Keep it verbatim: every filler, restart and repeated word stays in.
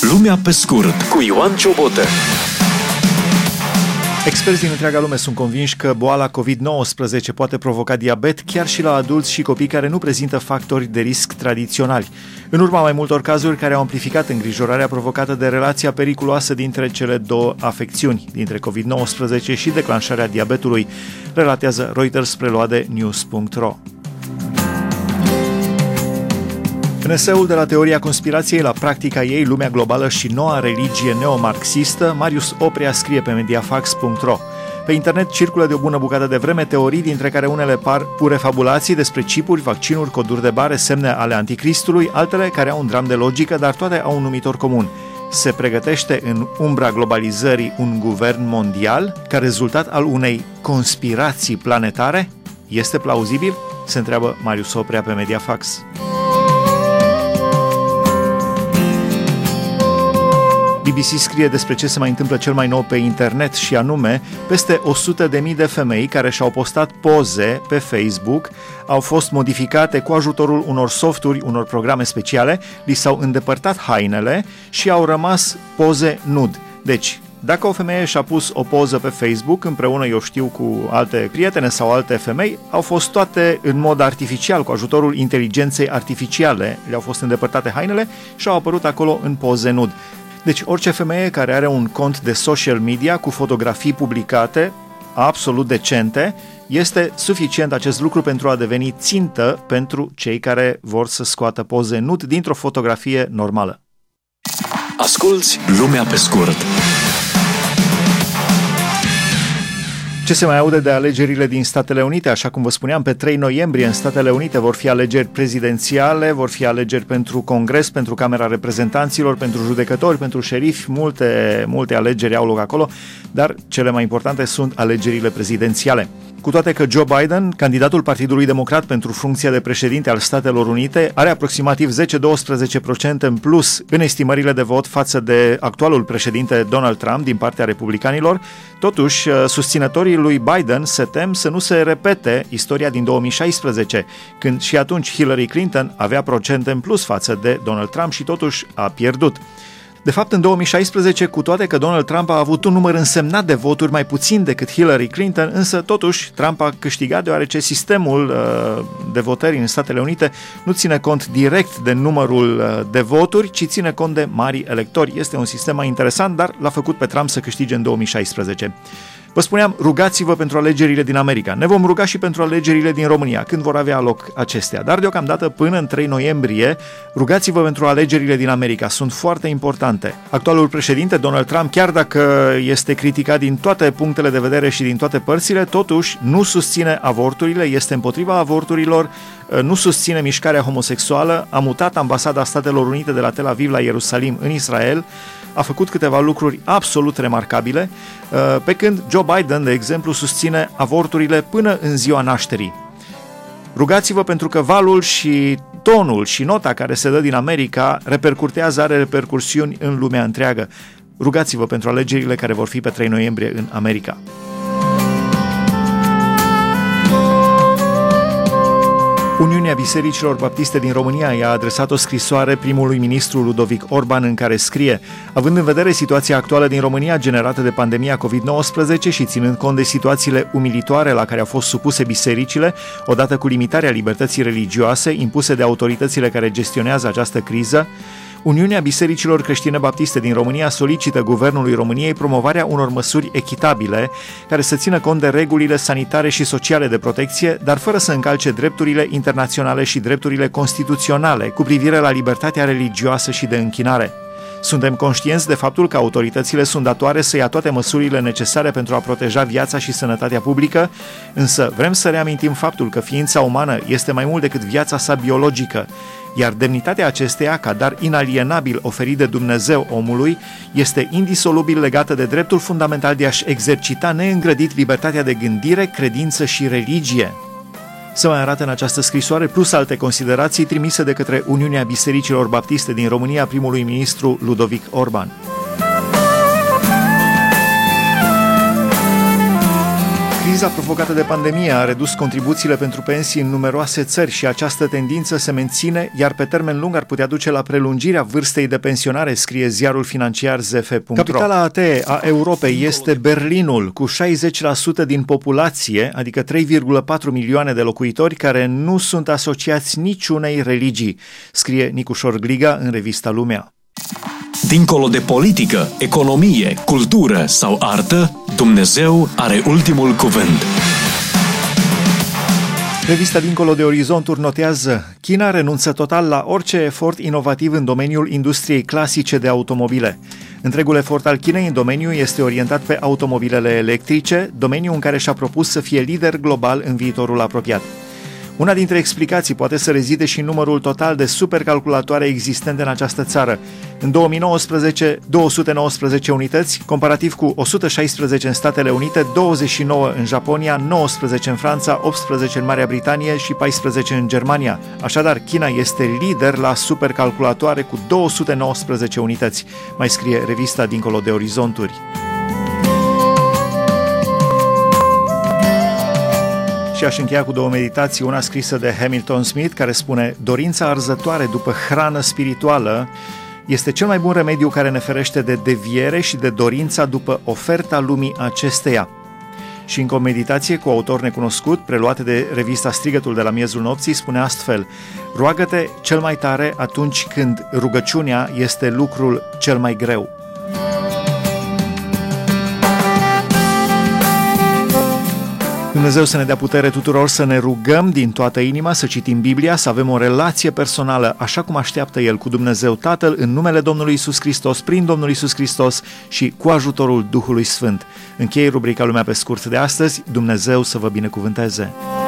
Lumea pe scurt cu Ioan Ciobotă. Experți din întreaga lume sunt convinși că boala covid nouăsprezece poate provoca diabet chiar și la adulți și copii care nu prezintă factori de risc tradiționali. În urma mai multor cazuri care au amplificat îngrijorarea provocată de relația periculoasă dintre cele două afecțiuni, dintre covid nouăsprezece și declanșarea diabetului, relatează Reuters preluat de news punct ro. În eseul de la teoria conspirației la practica ei, lumea globală și noua religie neomarxistă, Marius Oprea scrie pe mediafax punct ro. Pe internet circulă de o bună bucată de vreme teorii, dintre care unele par pure fabulații despre chipuri, vaccinuri, coduri de bare, semne ale anticristului, altele care au un dram de logică, dar toate au un numitor comun. Se pregătește în umbra globalizării un guvern mondial ca rezultat al unei conspirații planetare? Este plauzibil? Se întreabă Marius Oprea pe Mediafax. B B C scrie despre ce se mai întâmplă cel mai nou pe internet și anume, peste o sută de mii de femei care și-au postat poze pe Facebook au fost modificate cu ajutorul unor softuri, unor programe speciale, li s-au îndepărtat hainele și au rămas poze nud. Deci, dacă o femeie și-a pus o poză pe Facebook împreună, eu știu, cu alte prietene sau alte femei, au fost toate în mod artificial, cu ajutorul inteligenței artificiale, le-au fost îndepărtate hainele și au apărut acolo în poze nud. Deci orice femeie care are un cont de social media cu fotografii publicate, absolut decente, este suficient acest lucru pentru a deveni țintă pentru cei care vor să scoată poze nud dintr-o fotografie normală. Asculți Lumea pe scurt. Ce se mai aude de alegerile din Statele Unite? Așa cum vă spuneam, pe trei noiembrie în Statele Unite vor fi alegeri prezidențiale, vor fi alegeri pentru Congres, pentru Camera Reprezentanților, pentru judecători, pentru șerifi, multe, multe alegeri au loc acolo, dar cele mai importante sunt alegerile prezidențiale. Cu toate că Joe Biden, candidatul Partidului Democrat pentru funcția de președinte al Statelor Unite, are aproximativ zece-doisprezece la sută în plus în estimările de vot față de actualul președinte Donald Trump din partea republicanilor, totuși susținătorii lui Biden se tem să nu se repete istoria din două mii șaisprezece, când și atunci Hillary Clinton avea procente în plus față de Donald Trump și totuși a pierdut. De fapt, în două mii șaisprezece, cu toate că Donald Trump a avut un număr însemnat de voturi mai puțin decât Hillary Clinton, însă totuși Trump a câștigat deoarece sistemul uh, de votări în Statele Unite nu ține cont direct de numărul uh, de voturi, ci ține cont de mari electori. Este un sistem mai interesant, dar l-a făcut pe Trump să câștige în două mii șaisprezece. Vă spuneam, rugați-vă pentru alegerile din America. Ne vom ruga și pentru alegerile din România, când vor avea loc acestea. Dar deocamdată, până în trei noiembrie, rugați-vă pentru alegerile din America. Sunt foarte importante. Actualul președinte, Donald Trump, chiar dacă este criticat din toate punctele de vedere și din toate părțile, totuși nu susține avorturile, este împotriva avorturilor, nu susține mișcarea homosexuală, a mutat ambasada Statelor Unite de la Tel Aviv la Ierusalim în Israel, a făcut câteva lucruri absolut remarcabile, pe când Joe Biden, de exemplu, susține avorturile până în ziua nașterii. Rugați-vă pentru că valul și tonul și nota care se dă din America repercutează, are repercursiuni în lumea întreagă. Rugați-vă pentru alegerile care vor fi pe trei noiembrie în America. Uniunea Bisericilor Baptiste din România i-a adresat o scrisoare primului ministru Ludovic Orban în care scrie: având în vedere situația actuală din România generată de pandemia covid nouăsprezece și ținând cont de situațiile umilitoare la care au fost supuse bisericile, odată cu limitarea libertății religioase impuse de autoritățile care gestionează această criză, Uniunea Bisericilor Creștine Baptiste din România solicită Guvernului României promovarea unor măsuri echitabile care să țină cont de regulile sanitare și sociale de protecție, dar fără să încalce drepturile internaționale și drepturile constituționale cu privire la libertatea religioasă și de închinare. Suntem conștienți de faptul că autoritățile sunt datoare să ia toate măsurile necesare pentru a proteja viața și sănătatea publică, însă vrem să reamintim faptul că ființa umană este mai mult decât viața sa biologică, iar demnitatea acesteia, ca dar inalienabil oferit de Dumnezeu omului, este indisolubil legată de dreptul fundamental de a-și exercita neîngrădit libertatea de gândire, credință și religie. Se mai arată în această scrisoare, plus alte considerații trimise de către Uniunea Bisericilor Baptiste din România primului ministru Ludovic Orban. Criza provocată de pandemie a redus contribuțiile pentru pensii în numeroase țări și această tendință se menține, iar pe termen lung ar putea duce la prelungirea vârstei de pensionare, scrie ziarul financiar Z F punct ro. Capitala A T E a Europei este Berlinul, cu șaizeci la sută din populație, adică trei virgulă patru milioane de locuitori, care nu sunt asociați niciunei religii, scrie Nicușor Gliga în revista Lumea. Dincolo de politică, economie, cultură sau artă, Dumnezeu are ultimul cuvânt. Revista Dincolo de Orizonturi notează: China renunță total la orice efort inovativ în domeniul industriei clasice de automobile. Întregul efort al Chinei în domeniu este orientat pe automobilele electrice, domeniu în care și-a propus să fie lider global în viitorul apropiat. Una dintre explicații poate să rezide și în numărul total de supercalculatoare existente în această țară. În două mii nouăsprezece, două sute nouăsprezece unități, comparativ cu o sută șaisprezece în Statele Unite, douăzeci și nouă în Japonia, nouăsprezece în Franța, optsprezece în Marea Britanie și paisprezece în Germania. Așadar, China este lider la supercalculatoare cu două sute nouăsprezece unități, mai scrie revista Dincolo de Orizonturi. Și aș încheia cu două meditații, una scrisă de Hamilton Smith, care spune: dorința arzătoare după hrană spirituală este cel mai bun remediu care ne ferește de deviere și de dorința după oferta lumii acesteia. Și încă o meditație cu autor necunoscut, preluate de revista Strigătul de la miezul nopții, spune astfel: roagă-te cel mai tare atunci când rugăciunea este lucrul cel mai greu. Dumnezeu să ne dea putere tuturor să ne rugăm din toată inima, să citim Biblia, să avem o relație personală așa cum așteaptă El cu Dumnezeu Tatăl, în numele Domnului Iisus Hristos, prin Domnul Iisus Hristos și cu ajutorul Duhului Sfânt. Închei rubrica Lumea pe scurt de astăzi. Dumnezeu să vă binecuvânteze!